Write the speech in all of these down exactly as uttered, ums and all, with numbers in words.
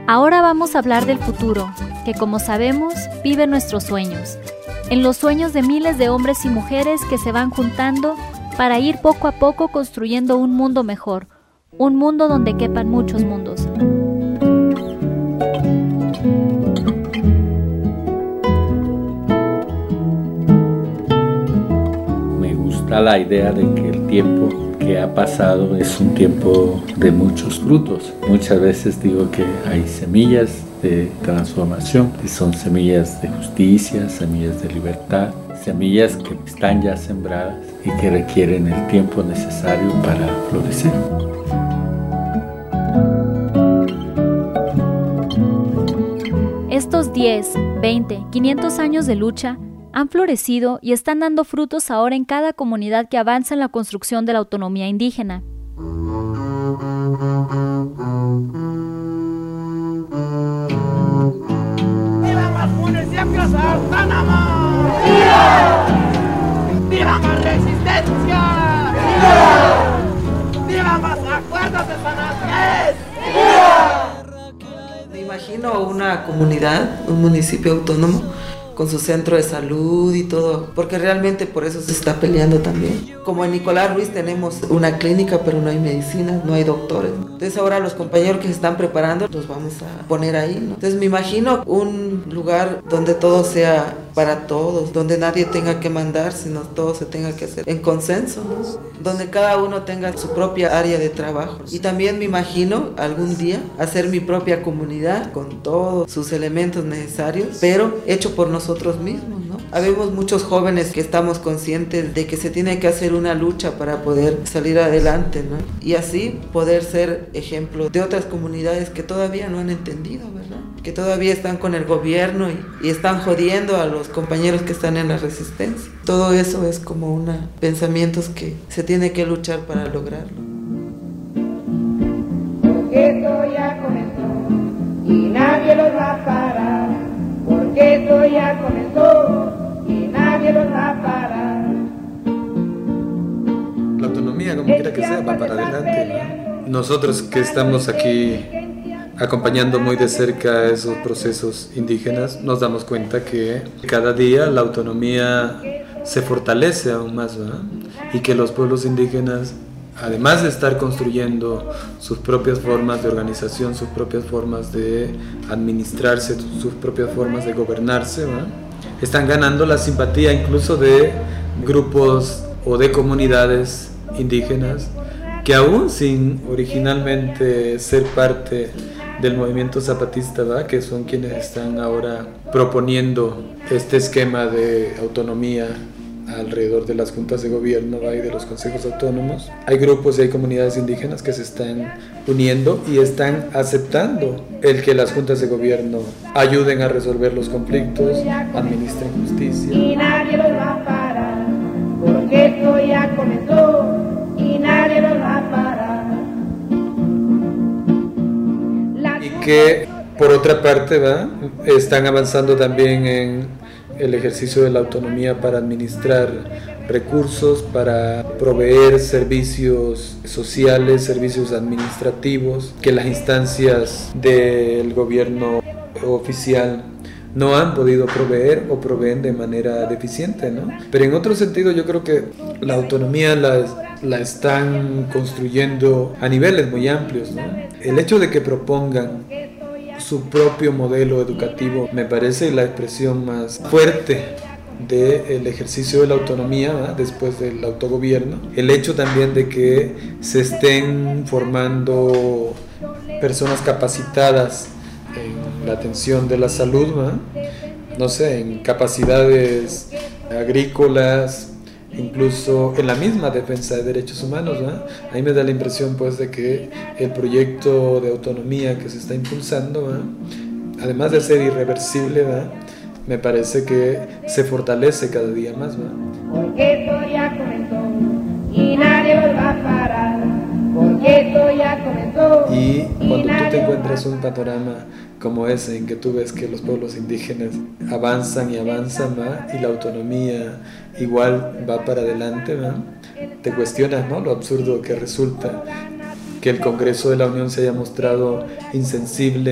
Ahora vamos a hablar del futuro, que como sabemos, vive en nuestros sueños. En los sueños de miles de hombres y mujeres que se van juntando para ir poco a poco construyendo un mundo mejor, un mundo donde quepan muchos mundos. Me gusta la idea de que el tiempo que ha pasado es un tiempo de muchos frutos. Muchas veces digo que hay semillas de transformación, que son semillas de justicia, semillas de libertad, semillas que están ya sembradas y que requieren el tiempo necesario para florecer. Estos diez, veinte, quinientos años de lucha han florecido y están dando frutos ahora en cada comunidad que avanza en la construcción de la autonomía indígena. ¡Viva más municipios autónomos! ¡Viva! ¡Viva más resistencia! ¡Viva! ¡Viva más acuerdos de San Me imagino una comunidad, un municipio autónomo con su centro de salud y todo, porque realmente por eso se está peleando también. Como en Nicolás Ruiz tenemos una clínica, pero no hay medicina, no hay doctores. Entonces ahora los compañeros que se están preparando los vamos a poner ahí, ¿no? Entonces me imagino un lugar donde todo sea para todos, donde nadie tenga que mandar, sino todo se tenga que hacer en consenso, ¿no? Donde cada uno tenga su propia área de trabajo. Y también me imagino algún día hacer mi propia comunidad con todos sus elementos necesarios, pero hecho por nosotros mismos, ¿no? Habemos muchos jóvenes que estamos conscientes de que se tiene que hacer una lucha para poder salir adelante, ¿no? Y así poder ser ejemplo de otras comunidades que todavía no han entendido, ¿verdad? Que todavía están con el gobierno y, y están jodiendo a los compañeros que están en la resistencia. Todo eso es como una pensamientos que se tiene que luchar para lograrlo. Porque esto ya comenzó y nadie los va a parar. Porque esto ya comenzó y nadie los va a parar. La autonomía, como quiera que sea, va para adelante, ¿no? Nosotros que estamos aquí acompañando muy de cerca esos procesos indígenas, nos damos cuenta que cada día la autonomía se fortalece aún más, ¿verdad? Y que los pueblos indígenas, además de estar construyendo sus propias formas de organización, sus propias formas de administrarse, sus propias formas de gobernarse, ¿verdad? Están ganando la simpatía incluso de grupos o de comunidades indígenas que aún sin originalmente ser parte del movimiento zapatista, ¿verdad? Que son quienes están ahora proponiendo este esquema de autonomía alrededor de las juntas de gobierno, ¿verdad? Y de los consejos autónomos. Hay grupos y hay comunidades indígenas que se están uniendo y están aceptando el que las juntas de gobierno ayuden a resolver los conflictos, administren justicia. Y nadie los va a parar, porque esto ya comenzó y nadie los va a parar. Y que por otra parte, ¿verdad? Están avanzando también en el ejercicio de la autonomía para administrar recursos, para proveer servicios sociales, servicios administrativos, que las instancias del gobierno oficial no han podido proveer o proveen de manera deficiente, ¿no? Pero en otro sentido yo creo que la autonomía la, la están construyendo a niveles muy amplios, ¿no? El hecho de que propongan su propio modelo educativo me parece la expresión más fuerte del ejercicio de la autonomía, ¿verdad? Después del autogobierno. El hecho también de que se estén formando personas capacitadas en la atención de la salud, ¿verdad? No sé, en capacidades agrícolas, incluso en la misma defensa de derechos humanos, ¿verdad? A mí me da la impresión pues de que el proyecto de autonomía que se está impulsando, ¿verdad? Además de ser irreversible, ¿verdad? Me parece que se fortalece cada día más, ¿verdad? Porque esto ya comenzó y nadie los va a parar. Porque esto ya comenzó. Y cuando tú te encuentras un panorama como ese, en que tú ves que los pueblos indígenas avanzan y avanzan, ¿verdad? Y la autonomía igual va para adelante, ¿verdad? Te cuestionas, ¿no? Lo absurdo que resulta que el Congreso de la Unión se haya mostrado insensible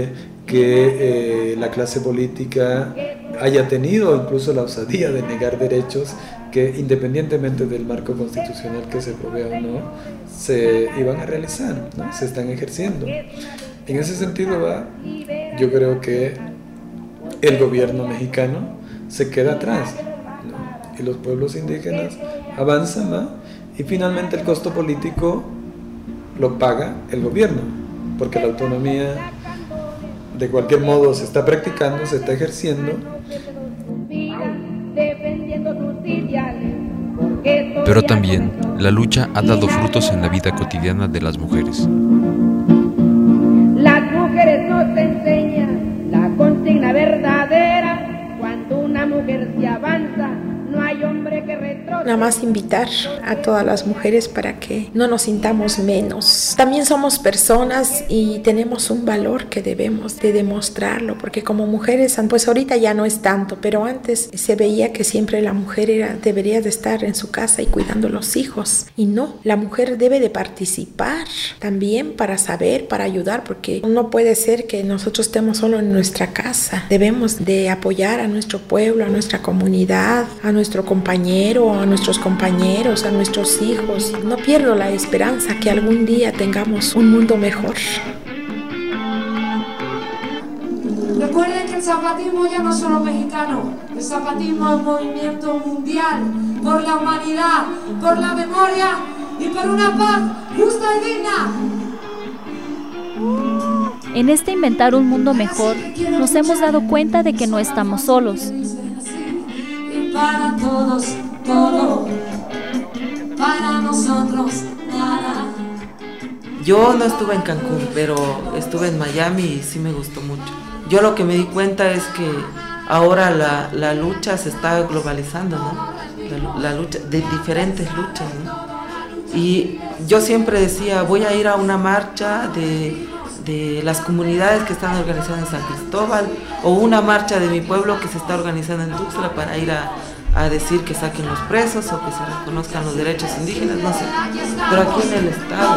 que eh, la clase política haya tenido incluso la osadía de negar derechos que, independientemente del marco constitucional que se provea o no, se iban a realizar, ¿no? Se están ejerciendo. En ese sentido, va, yo creo que el gobierno mexicano se queda atrás, ¿no? Y los pueblos indígenas avanzan, ¿no? Y finalmente el costo político lo paga el gobierno, porque la autonomía de cualquier modo se está practicando, se está ejerciendo. Pero también la lucha ha dado frutos en la vida cotidiana de las mujeres. Las mujeres nos enseñan la consigna verdadera: cuando una mujer se avanza, no hay hombre que retroceda. Nada más invitar a todas las mujeres para que no nos sintamos menos. También somos personas y tenemos un valor que debemos de demostrarlo, porque como mujeres, pues ahorita ya no es tanto, pero antes se veía que siempre la mujer era, debería de estar en su casa y cuidando los hijos. Y no, la mujer debe de participar también para saber, para ayudar, porque no puede ser que nosotros estemos solo en nuestra casa. Debemos de apoyar a nuestro pueblo, a nuestra comunidad, a nuestro compañero, a nuestros compañeros, a nuestros hijos. No pierdo la esperanza que algún día tengamos un mundo mejor. Recuerden que el zapatismo ya no es solo mexicano, el zapatismo es un movimiento mundial por la humanidad, por la memoria y por una paz justa y digna. En este inventar un mundo mejor, nos hemos dado cuenta de que no estamos solos. Para todos, todo, para nosotros, nada. Yo no estuve en Cancún, pero estuve en Miami y sí me gustó mucho. Yo lo que me di cuenta es que ahora la, la lucha se está globalizando, ¿no? La, la lucha, de diferentes luchas, ¿no? Y yo siempre decía, voy a ir a una marcha de, de las comunidades que están organizadas en San Cristóbal, o una marcha de mi pueblo que se está organizando en Tuxtla para ir a, a decir que saquen los presos o que se reconozcan los derechos indígenas, no sé, pero aquí en el estado.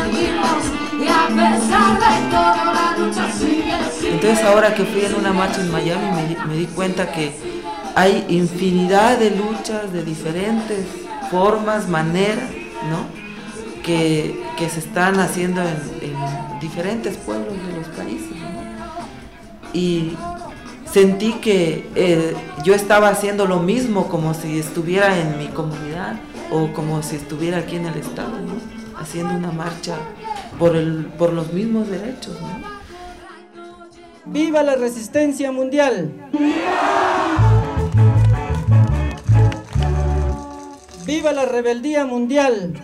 Entonces ahora que fui en una marcha en Miami me di, me di cuenta que hay infinidad de luchas de diferentes formas, maneras, ¿no? Que, que se están haciendo en, en diferentes pueblos de los países, ¿no? Y sentí que eh, yo estaba haciendo lo mismo como si estuviera en mi comunidad o como si estuviera aquí en el estado, ¿no? Haciendo una marcha por, el, por los mismos derechos, ¿no? ¡Viva la resistencia mundial! ¡Viva la rebeldía mundial!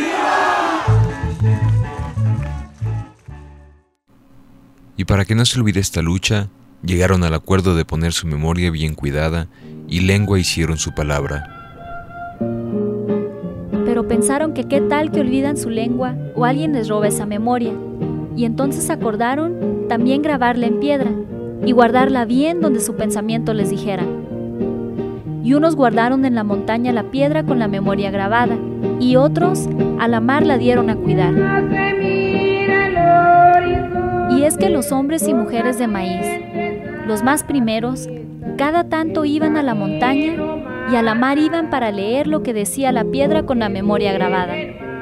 Y para que no se olvide esta lucha, llegaron al acuerdo de poner su memoria bien cuidada y lengua hicieron su palabra. Pero pensaron que qué tal que olvidan su lengua o alguien les roba esa memoria. Y entonces acordaron también grabarla en piedra y guardarla bien donde su pensamiento les dijera. Y unos guardaron en la montaña la piedra con la memoria grabada, y otros a la mar la dieron a cuidar. Y es que los hombres y mujeres de maíz, los más primeros, cada tanto iban a la montaña y a la mar iban para leer lo que decía la piedra con la memoria grabada.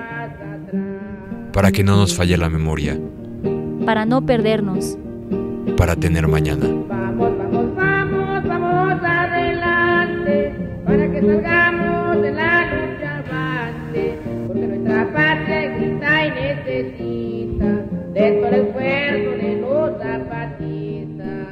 Para que no nos falle la memoria. Para no perdernos. Para tener mañana. Vamos, vamos, vamos, vamos adelante, para que salgamos de la lucha avante, porque nuestra patria grita y necesita de todo el esfuerzo de los zapatistas.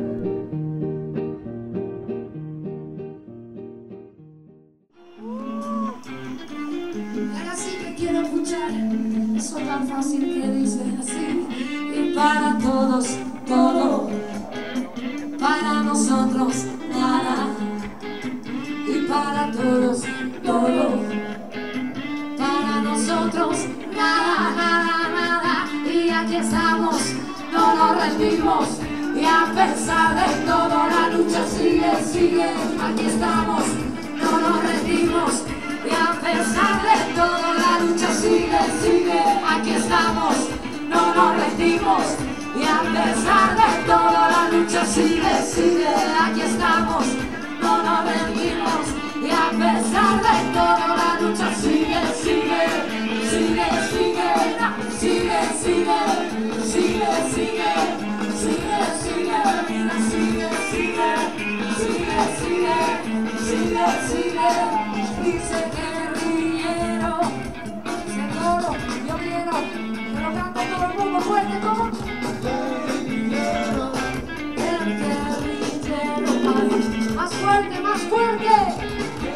Ahora sí que quiero escuchar eso tan fácil que dice así. Y para todos, todo, para nosotros, nada. Y para todos, todo, para nosotros, nada, nada, nada. Y aquí estamos, no nos rendimos. Y a pesar de todo, la lucha sigue, sigue. Aquí estamos, no nos rendimos. Y a pesar de todo, la lucha sigue, sigue. Aquí estamos, no nos rendimos. Y a a pesar de todo la lucha sigue, sigue, aquí estamos, no nos rendimos. Y a pesar de todo la lucha sigue, sigue, sigue, sigue, sigue, sigue, sigue, sigue, sigue, sigue, sigue, sigue, sigue, sigue, sigue, sigue, dice guerrillero, dice coro, yo quiero, que lo cante todo el mundo fuerte como guerrillero, el guerrillero, más fuerte, más fuerte.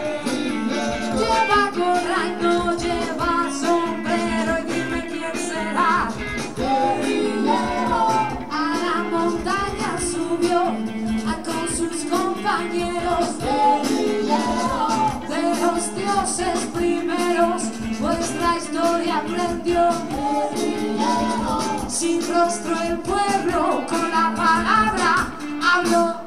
Lleva gorra y no lleva sombrero y dime quién será. Guerrillero. A la montaña subió a con sus compañeros. Guerrillero. De los dioses primeros, pues la historia aprendió. Guerrillero. Sin rostro el pueblo con la palabra habló.